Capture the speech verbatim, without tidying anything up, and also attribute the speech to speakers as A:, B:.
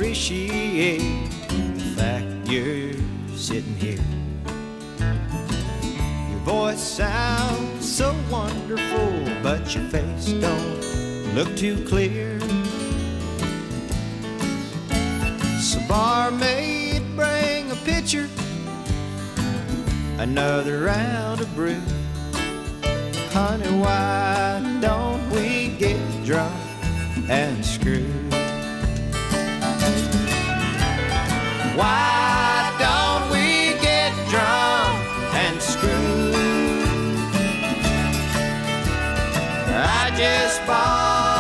A: appreciate the fact you're sitting here. Your voice sounds so wonderful, but your face don't look too clear. So barmaid, bring a pitcher, another round of brew. Honey, why don't we get drunk and screw? Why don't we get drunk and screw? I just bought